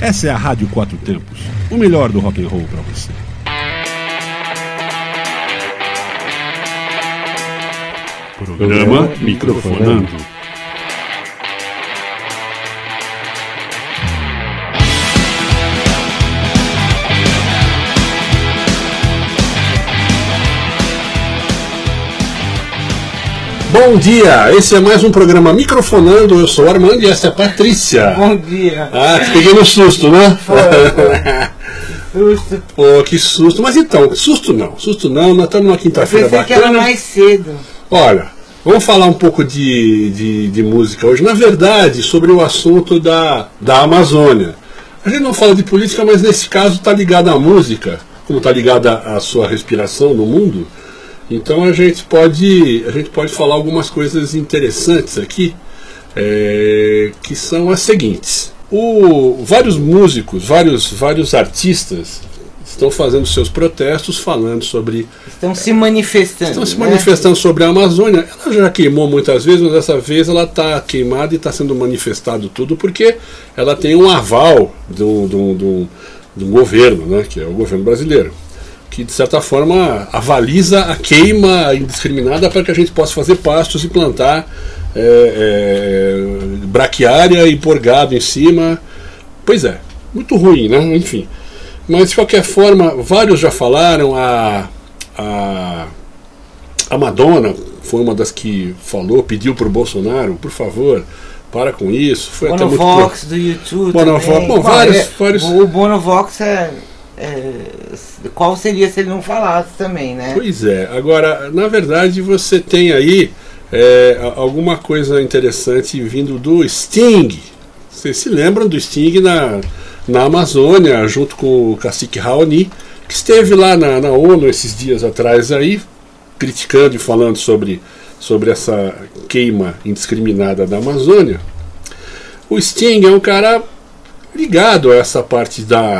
Essa é a Rádio Quatro Tempos, o melhor do rock and roll para você. Programa Microfonando. Bom dia, esse é mais um programa Microfonando, eu sou o Armando e essa é a Patrícia. Bom dia. Ah, te peguei no susto, né? Foi. Susto. Pô, que susto, mas então, susto não, nós estamos numa quinta-feira bacana. Pensei que era mais cedo. Olha, vamos falar um pouco de música hoje, na verdade, sobre o assunto da Amazônia. A gente não fala de política, mas nesse caso está ligado à música, como está ligada à sua respiração no mundo. Então a gente pode falar algumas coisas interessantes aqui, que são as seguintes. Vários músicos, vários artistas estão fazendo seus protestos falando sobre... Estão se manifestando. Manifestando sobre a Amazônia. Ela já queimou muitas vezes, mas dessa vez ela está queimada e está sendo manifestado tudo porque ela tem um aval do governo, né, que é o governo brasileiro, que de certa forma avaliza a queima indiscriminada para que a gente possa fazer pastos e plantar braquiária e pôr gado em cima. Pois é, muito ruim, né? Enfim. Mas de qualquer forma, vários já falaram, a Madonna foi uma das que falou, pediu para o Bolsonaro, por favor, para com isso. Foi até muito Bonovox do YouTube. Bonovox, bom, vários. O Bonovox qual seria se ele não falasse também, né? Pois é, agora, na verdade, você tem aí alguma coisa interessante vindo do Sting. Vocês se lembram do Sting na Amazônia, junto com o cacique Raoni, que esteve lá na ONU esses dias atrás aí, criticando e falando sobre essa queima indiscriminada da Amazônia. O Sting é um cara ligado a essa parte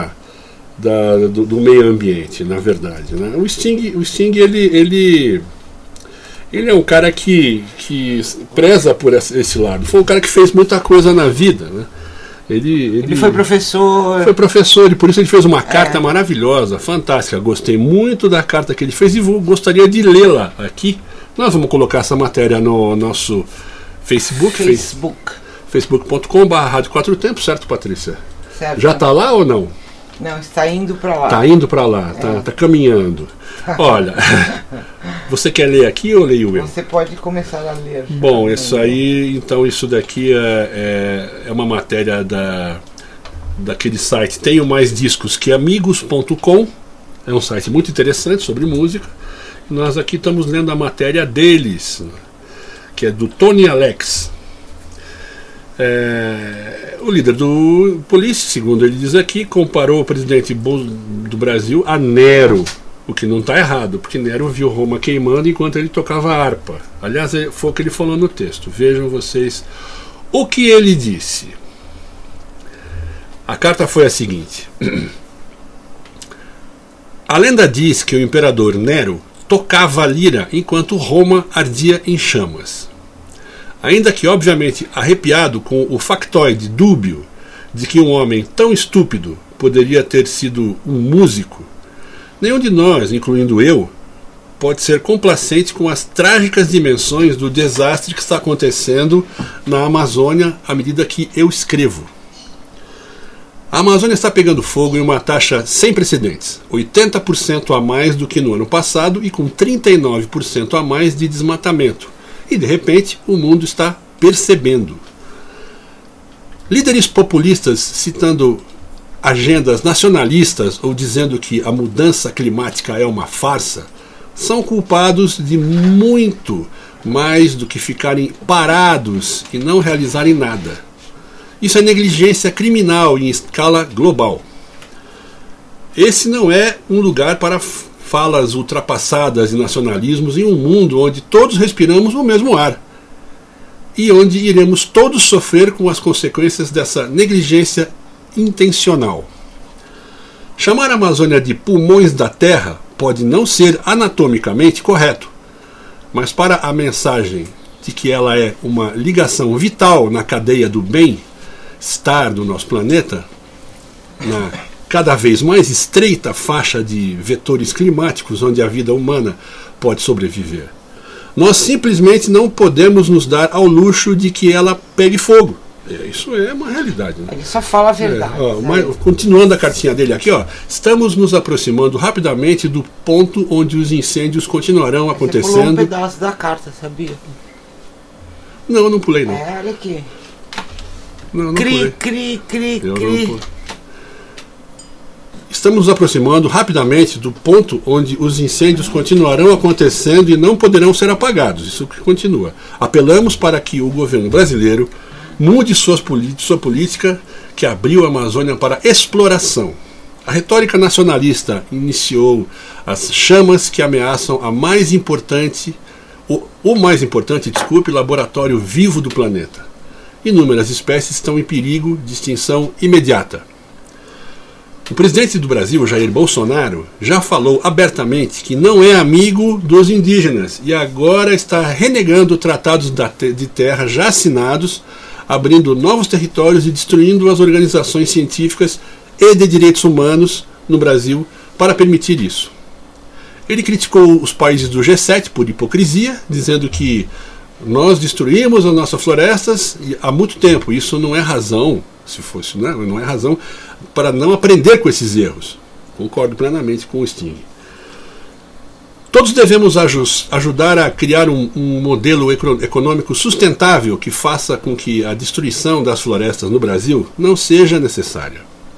do meio ambiente, na verdade, né? O Sting ele é um cara que preza por esse lado. Foi um cara que fez muita coisa na vida, né? Ele foi professor. Foi professor e por isso ele fez uma carta maravilhosa, fantástica. Gostei muito da carta que ele fez e gostaria de lê-la aqui. Nós vamos colocar essa matéria no nosso Facebook. Facebook.com/Rádio Quatro Tempos, certo, Patrícia? Certo. Já está lá ou não? Não, está indo para lá. Está indo para lá, tá caminhando. Olha, você quer ler aqui ou leio eu? Você pode começar a ler. Bom, isso daqui é uma matéria daquele site Tenho Mais Discos Que Amigos.com. É um site muito interessante sobre música. Nós aqui estamos lendo a matéria deles, que é do Tony Alex. O líder do Police, segundo ele diz aqui, comparou o presidente do Brasil a Nero, o que não está errado, porque Nero viu Roma queimando enquanto ele tocava harpa. Aliás, foi o que ele falou no texto. Vejam vocês o que ele disse. A carta foi a seguinte: a lenda diz que o imperador Nero tocava a lira enquanto Roma ardia em chamas. Ainda que obviamente arrepiado com o factoide dúbio de que um homem tão estúpido poderia ter sido um músico, nenhum de nós, incluindo eu, pode ser complacente com as trágicas dimensões do desastre que está acontecendo na Amazônia à medida que eu escrevo. A Amazônia está pegando fogo em uma taxa sem precedentes, 80% a mais do que no ano passado e com 39% a mais de desmatamento. E de repente o mundo está percebendo. Líderes populistas citando agendas nacionalistas ou dizendo que a mudança climática é uma farsa são culpados de muito mais do que ficarem parados e não realizarem nada. Isso é negligência criminal em escala global. Esse não é um lugar para falas ultrapassadas e nacionalismos em um mundo onde todos respiramos o mesmo ar e onde iremos todos sofrer com as consequências dessa negligência intencional. Chamar a Amazônia de pulmões da Terra pode não ser anatomicamente correto, mas para a mensagem de que ela é uma ligação vital na cadeia do bem-estar do nosso planeta, na cada vez mais estreita faixa de vetores climáticos onde a vida humana pode sobreviver. Nós simplesmente não podemos nos dar ao luxo de que ela pegue fogo. Isso é uma realidade. Né? Ele só fala a verdade. Continuando a cartinha dele aqui, ó, estamos nos aproximando rapidamente do ponto onde os incêndios continuarão acontecendo. Você pulou um pedaço da carta, sabia? Não, não pulei não. Olha aqui. Não cri, pulei. Cri. Estamos nos aproximando rapidamente do ponto onde os incêndios continuarão acontecendo e não poderão ser apagados. Isso que continua. Apelamos para que o governo brasileiro mude sua política que abriu a Amazônia para exploração. A retórica nacionalista iniciou as chamas que ameaçam o mais importante, laboratório vivo do planeta. Inúmeras espécies estão em perigo de extinção imediata. O presidente do Brasil, Jair Bolsonaro, já falou abertamente que não é amigo dos indígenas e agora está renegando tratados de terra já assinados, abrindo novos territórios e destruindo as organizações científicas e de direitos humanos no Brasil para permitir isso. Ele criticou os países do G7 por hipocrisia, dizendo que nós destruímos as nossas florestas há muito tempo. Isso não é razão, se fosse, não é razão para não aprender com esses erros. Concordo plenamente com o Sting. Todos devemos ajudar a criar um modelo econômico sustentável que faça com que a destruição das florestas no Brasil não seja necessária.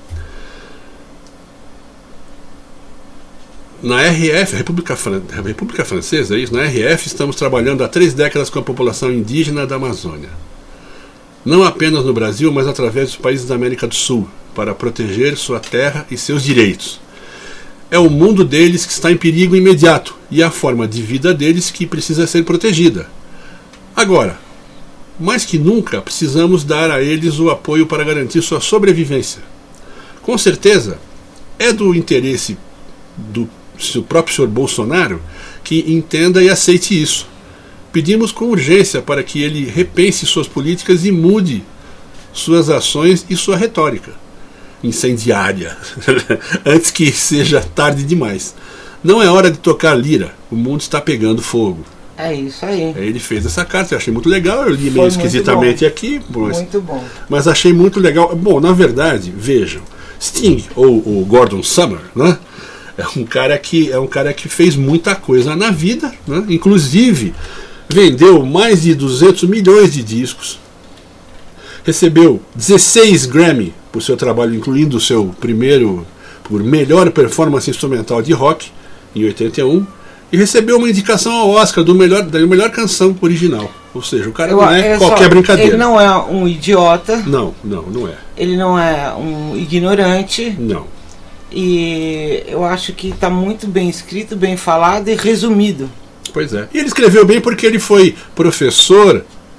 Na RF, República Francesa, na RF estamos trabalhando há 3 décadas com a população indígena da Amazônia. Não apenas no Brasil, mas através dos países da América do Sul, para proteger sua terra e seus direitos. É o mundo deles que está em perigo imediato e a forma de vida deles que precisa ser protegida. Agora, mais que nunca, precisamos dar a eles o apoio para garantir sua sobrevivência. Com certeza, é do interesse do próprio senhor Bolsonaro que entenda e aceite isso. Pedimos com urgência para que ele repense suas políticas e mude suas ações e sua retórica incendiária, antes que seja tarde demais. Não é hora de tocar lira, o mundo está pegando fogo. É isso aí. Ele fez essa carta, eu achei muito legal, eu li meio esquisitamente aqui. Muito bom. Mas achei muito legal. Bom, na verdade, vejam, Sting, ou o Gordon Summer, né? É um cara que fez muita coisa na vida, né? Inclusive vendeu mais de 200 milhões de discos, recebeu 16 Grammy por seu trabalho, incluindo o seu primeiro por melhor performance instrumental de rock, em 81, e recebeu uma indicação ao Oscar da melhor canção original. Ou seja, o cara não é qualquer brincadeira. Ele não é um idiota. Não é. Ele não é um ignorante. Não. E eu acho que está muito bem escrito, bem falado e resumido. Pois é. E ele escreveu bem porque ele foi professor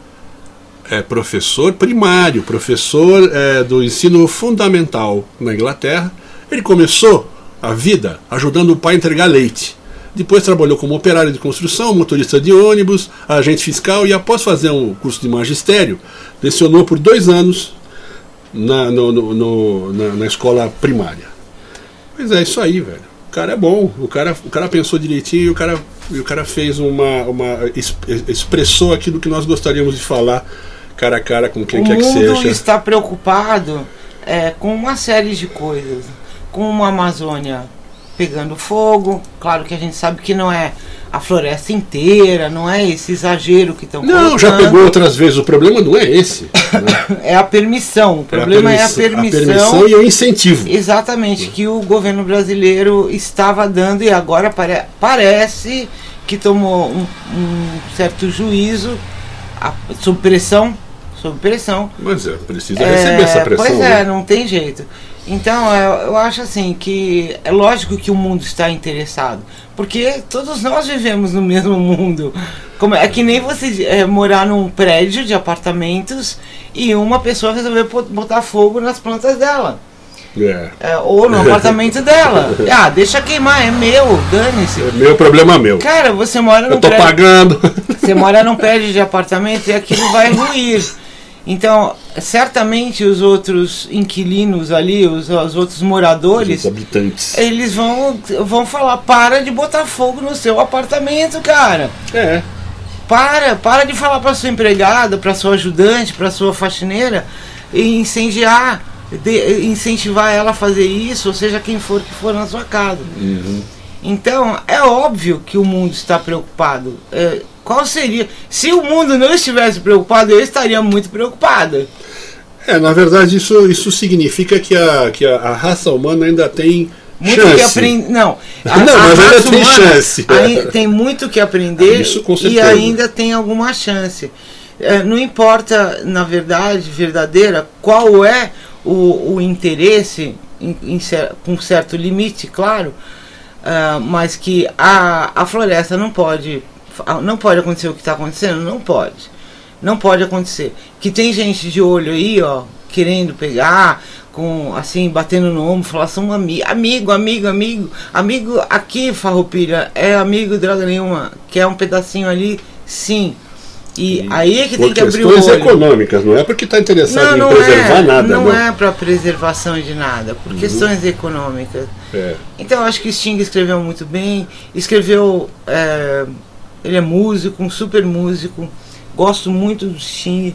primário, professor do ensino fundamental na Inglaterra. Ele começou a vida ajudando o pai a entregar leite. Depois trabalhou como operário de construção, motorista de ônibus, agente fiscal e após fazer um curso de magistério, lecionou por 2 anos na escola primária. Pois é, isso aí, velho. O cara é bom, o cara pensou direitinho e o cara fez expressou aquilo que nós gostaríamos de falar cara a cara com quem quer que seja. O mundo está preocupado com uma série de coisas, com uma Amazônia pegando fogo. Claro que a gente sabe que não é a floresta inteira, não é esse exagero que estão colocando. Não, já pegou outras vezes, o problema não é esse. Né? É a permissão, o problema é a permissão. A permissão e o incentivo. Exatamente, que o governo brasileiro estava dando e agora parece que tomou um certo juízo sob pressão. Mas precisa receber essa pressão. Pois é, não tem jeito. Então, eu acho assim que é lógico que o mundo está interessado, porque todos nós vivemos no mesmo mundo. É que nem você morar num prédio de apartamentos e uma pessoa resolver botar fogo nas plantas dela. Ou no apartamento dela. Deixa queimar, é meu, dane-se. É meu, problema meu. Cara, você mora num prédio. Eu tô pagando. Você mora num prédio de apartamento e aquilo vai ruir. Então, certamente os outros inquilinos ali, os outros moradores, os habitantes, eles vão falar: para de botar fogo no seu apartamento, cara. Para de falar para sua empregada, para sua ajudante, para sua faxineira e incentivar ela a fazer isso, ou seja, quem for que for na sua casa. Então, é óbvio que o mundo está preocupado. Qual seria? Se o mundo não estivesse preocupado, eu estaria muito preocupada. Na verdade, isso significa que a raça humana ainda tem muito chance. Que aprender. Não, mas ainda tem chance. Tem muito que aprender Isso, com certeza. E ainda tem alguma chance. Não importa, na verdade, verdadeira, qual é o interesse, com certo limite, claro, mas que a floresta não pode acontecer o que está acontecendo, não pode acontecer. Que tem gente de olho aí, ó, querendo pegar, assim, batendo no ombro, falar: são amigo aqui, Farroupilha, é amigo droga nenhuma, quer um pedacinho ali, sim. E aí é que tem que abrir o olho. Questões econômicas, não é porque está interessado em preservar nada. Não é para preservação de nada, por questões econômicas. Então eu acho que Sting escreveu muito bem, ele é músico, um super músico, gosto muito do Sting,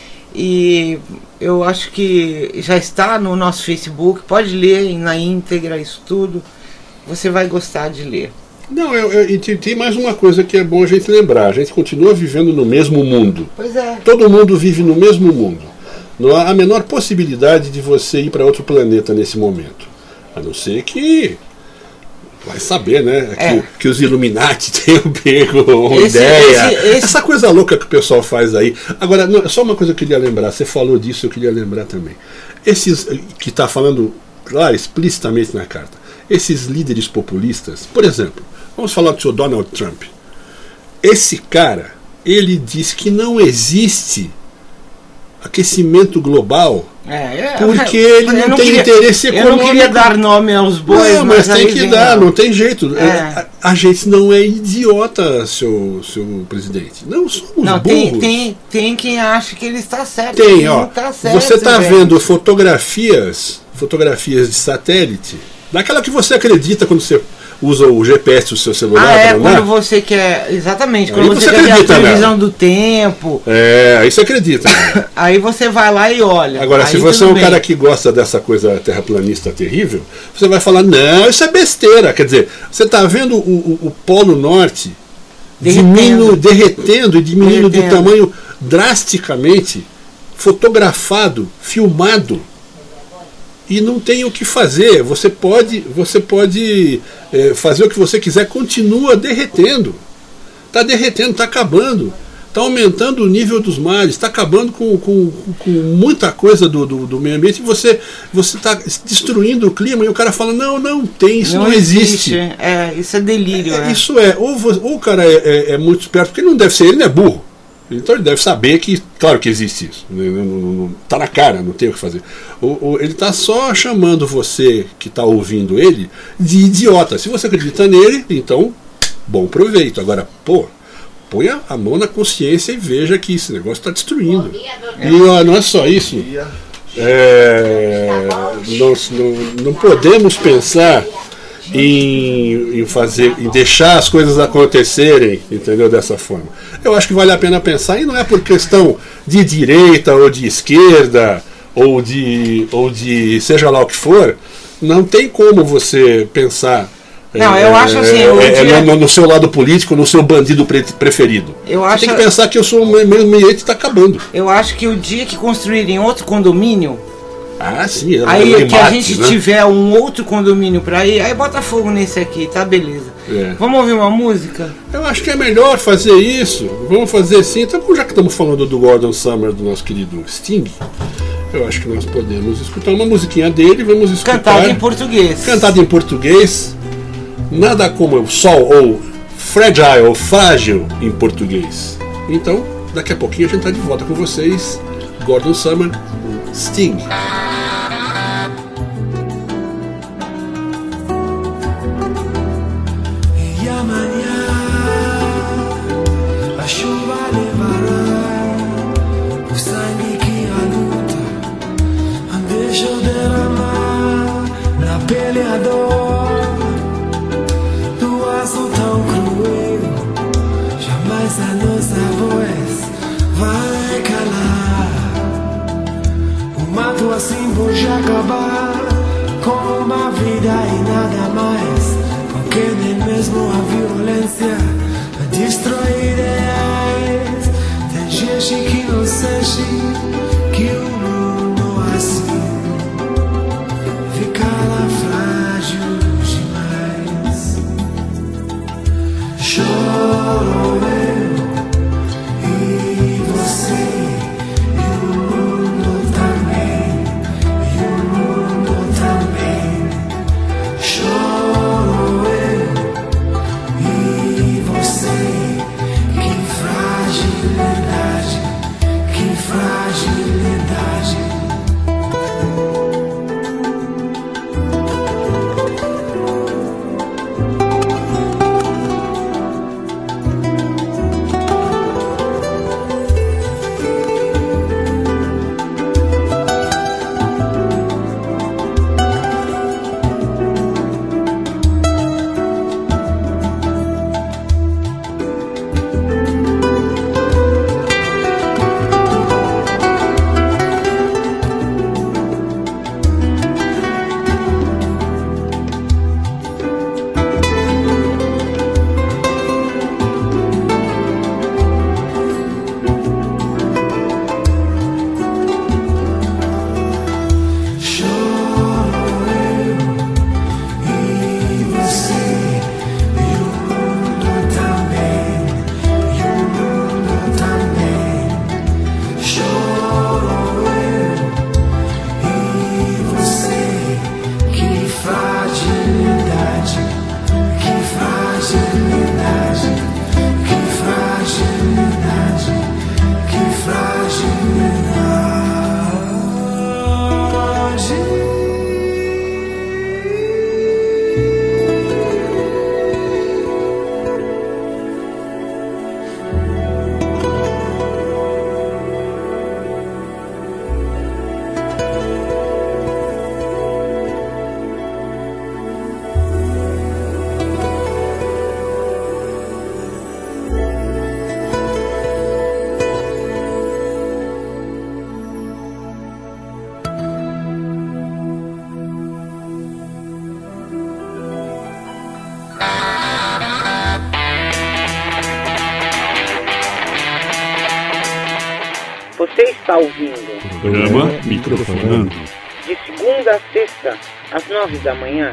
e eu acho que já está no nosso Facebook, pode ler na íntegra isso tudo, você vai gostar de ler. Não, e tem mais uma coisa que é bom a gente lembrar: a gente continua vivendo no mesmo mundo. Pois é. Todo mundo vive no mesmo mundo. Não há a menor possibilidade de você ir para outro planeta nesse momento. A não ser que... vai saber, né? Que os Illuminati tenham pego uma ideia. Essa coisa louca que o pessoal faz aí. Agora, só uma coisa que eu queria lembrar. Você falou disso, eu queria lembrar também. Esses que está falando, claro, explicitamente na carta, esses líderes populistas, por exemplo, vamos falar do senhor Donald Trump. Esse cara, ele diz que não existe aquecimento global porque ele não tem interesse econômico. Eu não queria dar nome aos bois, não, mas tem que dar, não tem jeito. A gente não é idiota, seu presidente. Não somos burros. Tem quem acha que ele está certo. Tem, ó. Tá certo, você está vendo fotografias de satélite, daquela que você acredita quando você usa o GPS do seu celular. Quando você quer. Exatamente, quando você quer ver a previsão do tempo. Aí você acredita. Aí você vai lá e olha. Agora, se você é um cara que gosta dessa coisa terraplanista terrível, você vai falar: não, isso é besteira. Quer dizer, você está vendo o Polo Norte derretendo e diminuindo de tamanho drasticamente, fotografado, filmado. E não tem o que fazer. Você pode fazer o que você quiser, continua derretendo. Está derretendo, está acabando. Está aumentando o nível dos mares, está acabando com muita coisa do meio ambiente. E você está destruindo o clima, e o cara fala: não tem, isso não existe. Isso é delírio. Isso ou o cara é muito esperto, porque ele não deve ser, ele não é burro. Então ele deve saber que, claro que existe isso, está na cara, não tem o que fazer. Ele está só chamando você que está ouvindo ele de idiota. Se você acredita nele, então bom proveito. Agora, ponha a mão na consciência e veja que esse negócio está destruindo. E não é só isso. Nós não podemos pensar em deixar as coisas acontecerem, entendeu, dessa forma. Eu acho que vale a pena pensar, e não é por questão de direita ou de esquerda ou de seja lá o que for. Não tem como você pensar eu acho assim, no seu lado político, no seu bandido preferido. Você tem que pensar que eu sou o meio ambiente está acabando. Eu acho que o dia que construírem outro condomínio, sim, aí que a gente tiver um outro condomínio para ir, aí bota fogo nesse aqui, tá, beleza. Vamos ouvir uma música? Eu acho que é melhor fazer isso. Vamos fazer sim. Então, já que estamos falando do Gordon Summer, do nosso querido Sting, eu acho que nós podemos escutar uma musiquinha dele. Vamos escutar. Cantada em português. Cantada em português. Nada como o sol, ou fragile, ou frágil em português. Então, daqui a pouquinho a gente está de volta com vocês. Gordon Summer, Sting. A chuva levará o sangue que desejo derramar na pele a dor do azul tão cruel. Jamais a nossa voz vai calar. O mato assim pode acabar com uma vida e nada mais, porque nem mesmo a violência destrói ideais. Tem gente que não sente que o mundo assim fica lá frágil demais. Choro eu e você e o mundo também, e o mundo também. Choro eu e você, que fragilidade, que fragilidade. Você está ouvindo Programa Microfonando. de segunda a sexta, às 9 da manhã.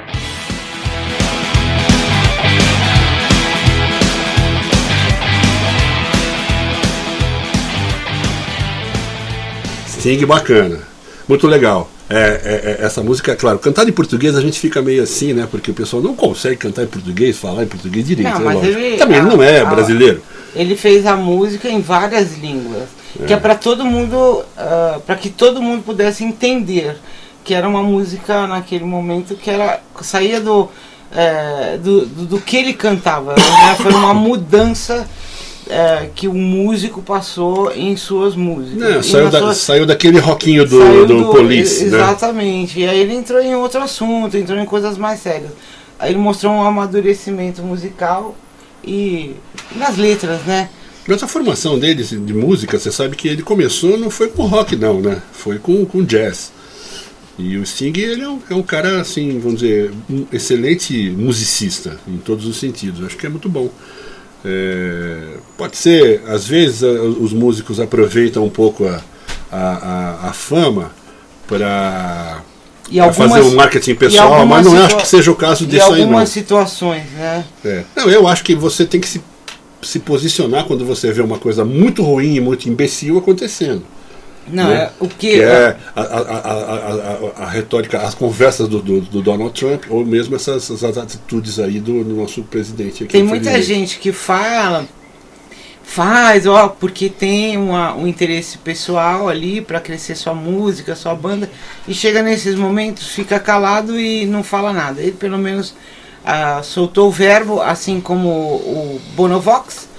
Sting bacana, muito legal. Essa música, claro, cantar em português a gente fica meio assim, né? Porque o pessoal não consegue cantar em português, falar em português direito. Não, né? mas Lógico. ele- Também ele não é brasileiro. Ele fez a música em várias línguas, que é para todo mundo, para que todo mundo pudesse entender que era uma música naquele momento que era saía do que ele cantava, né? Foi uma mudança que o músico passou em suas músicas. Não, saiu daquele rockinho do Police, né? Exatamente. E aí ele entrou em outro assunto, entrou em coisas mais sérias. Aí ele mostrou um amadurecimento musical e nas letras, né? Mas a formação dele de música, você sabe que ele começou, não foi com rock não, né? Foi com jazz. E o Sting, ele é um cara, assim, vamos dizer, um excelente musicista, em todos os sentidos. Acho que é muito bom. Pode ser, às vezes os músicos aproveitam um pouco a fama para fazer um marketing pessoal, mas não acho que seja o caso disso aí, não. Em algumas situações, né? Não, eu acho que você tem que se posicionar quando você vê uma coisa muito ruim e muito imbecil acontecendo. Não, né? o que é a retórica, as conversas do Donald Trump, ou mesmo essas atitudes aí do nosso presidente aqui. Tem muita gente que faz, porque tem um interesse pessoal ali para crescer sua música, sua banda, e chega nesses momentos, fica calado e não fala nada. Ele pelo menos soltou o verbo, assim como o Bonovox,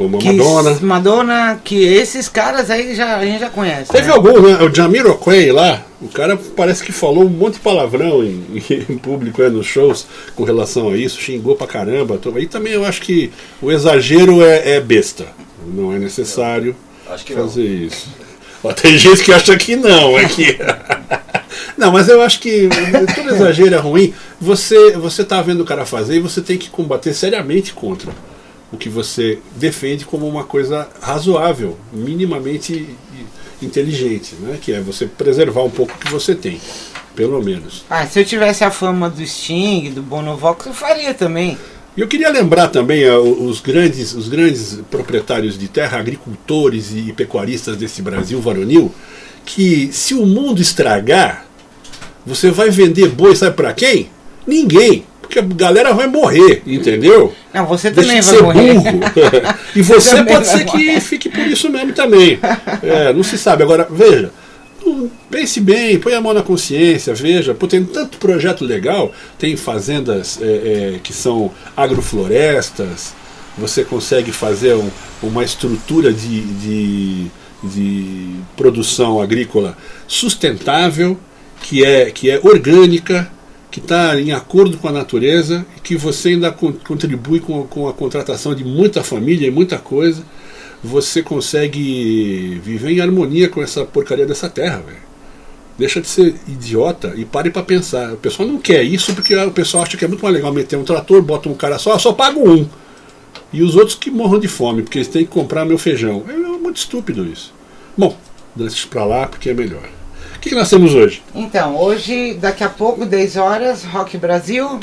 como a Madonna. Madonna, que esses caras aí a gente já conhece. Teve né? alguns, né? O Jamiroquai lá, o cara parece que falou um monte de palavrão em público, nos shows, com relação a isso, xingou pra caramba. Aí também eu acho que o exagero é besta. Não é necessário fazer isso. Ó, tem gente que acha que não, é que... Não, mas eu acho que todo exagero é ruim. Você tá vendo o cara fazer e você tem que combater seriamente contra o que você defende como uma coisa razoável, minimamente inteligente, né? Que é você preservar um pouco o que você tem, pelo menos. Se eu tivesse a fama do Sting, do Bono Vox, eu faria também. E eu queria lembrar também os grandes proprietários de terra, agricultores e pecuaristas desse Brasil varonil, que se o mundo estragar, você vai vender boi, sabe para quem? Ninguém. Porque a galera vai morrer, entendeu? Não, você também Deixa vai de ser morrer. burro. E você Também pode vai ser que morrer. fique por isso mesmo também. Não se sabe. Agora, veja, pense bem, põe a mão na consciência, veja, tem tanto projeto legal, tem fazendas que são agroflorestas, você consegue fazer uma estrutura de produção agrícola sustentável, que é orgânica, que está em acordo com a natureza e que você ainda contribui com a contratação de muita família e muita coisa. Você consegue viver em harmonia com essa porcaria dessa terra, velho. Deixa de ser idiota e pare para pensar. O pessoal não quer isso porque o pessoal acha que é muito mais legal meter um trator, bota um cara só pago um. E os outros que morram de fome, porque eles têm que comprar meu feijão. É muito estúpido isso. Bom, deixa pra lá porque é melhor. O que nós temos hoje? Então, hoje, daqui a pouco, 10 horas, Rock Brasil.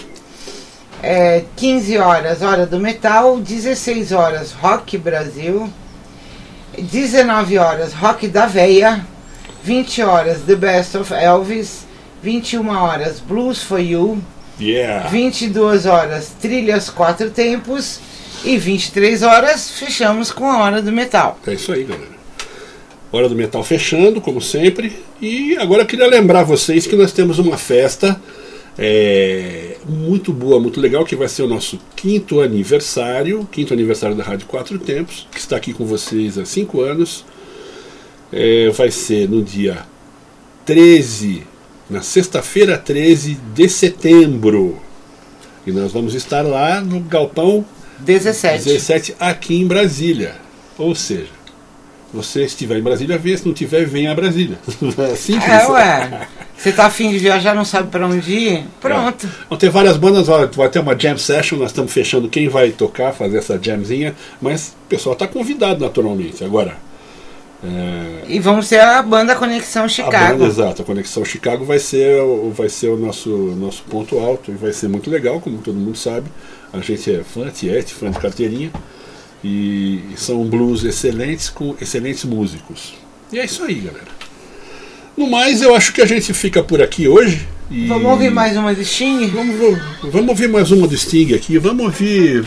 15 horas, Hora do Metal. 16 horas, Rock Brasil. 19 horas, Rock da Veia. 20 horas, The Best of Elvis. 21 horas, Blues for You. 22 horas, Trilhas Quatro Tempos. E 23 horas, fechamos com a Hora do Metal. É isso aí, galera. Hora do Metal fechando, como sempre. E agora eu queria lembrar vocês que nós temos uma festa muito boa, muito legal, que vai ser o nosso quinto aniversário da Rádio Quatro Tempos, que está aqui com vocês há 5 anos. Vai ser no dia 13, na sexta-feira 13 de setembro. E nós vamos estar lá no Galpão 17 aqui em Brasília. Ou seja, você estiver em Brasília, vê, se não tiver, venha a Brasília. Simples. Você tá afim de viajar, não sabe para onde ir? Pronto. Vão ter várias bandas, vai ter uma jam session, nós estamos fechando quem vai tocar, fazer essa jamzinha, mas o pessoal está convidado naturalmente. Agora. E vamos ter a banda Conexão Chicago. Exato, a Conexão Chicago vai ser o nosso ponto alto e vai ser muito legal, como todo mundo sabe. A gente é fã, fã de carteirinha. E são blues excelentes com excelentes músicos. E é isso aí, galera. No mais, eu acho que a gente fica por aqui hoje. Vamos ouvir mais uma do Sting? Vamos ouvir mais uma do Sting aqui. Vamos ouvir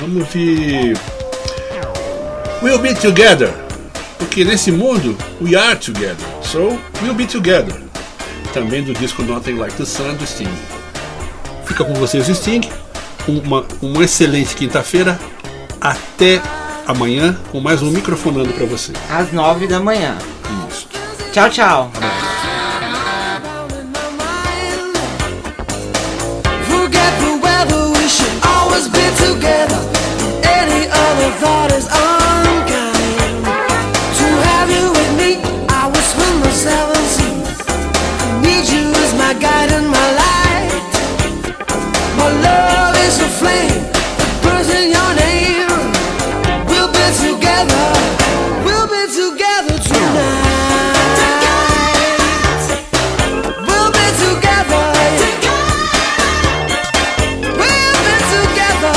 We'll Be Together. Porque nesse mundo, we are together. So, we'll be together. Também do disco Nothing Like the Sun do Sting. Fica com vocês o Sting. Uma excelente quinta-feira. Até amanhã com mais um Microfonando para você. Às 9 da manhã. Isso. Tchau, tchau. Forget the weather, we should always be together. Any other thought is unkind. To have you with me, I will swim the 7 seas. I need you as my guide and my light. My love is a flame that burns in your name. We'll be together tonight. We'll be together. We'll be together.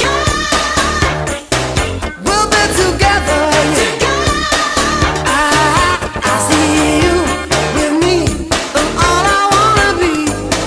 We'll be together. I see you with me, and all I wanna be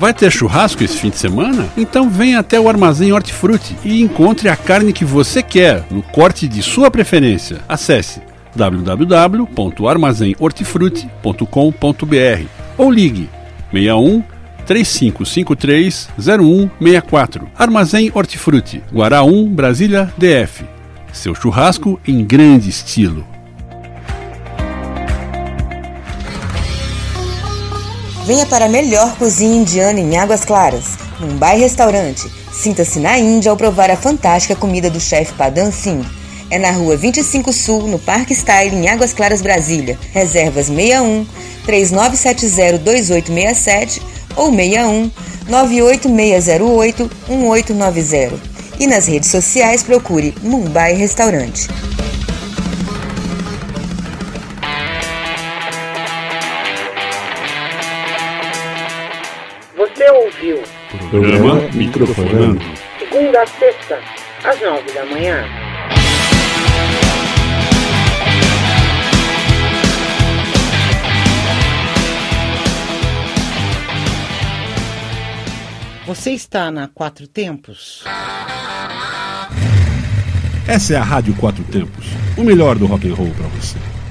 Vai ter churrasco esse fim de semana? Então venha até o Armazém Hortifruti e encontre a carne que você quer, no corte de sua preferência. Acesse www.armazenhortifruti.com.br ou ligue 61 3553 0164. Armazém Hortifruti, Guará 1, Brasília, DF. Seu churrasco em grande estilo. Venha para a melhor cozinha indiana em Águas Claras, Mumbai Restaurante. Sinta-se na Índia ao provar a fantástica comida do chefe Padan Singh. É na Rua 25 Sul, no Parque Style, em Águas Claras, Brasília. Reservas 61 3970 2867 ou 61 98608 1890. E nas redes sociais procure Mumbai Restaurante. Você ouviu? Programa Microfonando. Segunda a sexta, às 9 da manhã. Você está na Quatro Tempos? Essa é a Rádio Quatro Tempos, o melhor do rock and roll para você.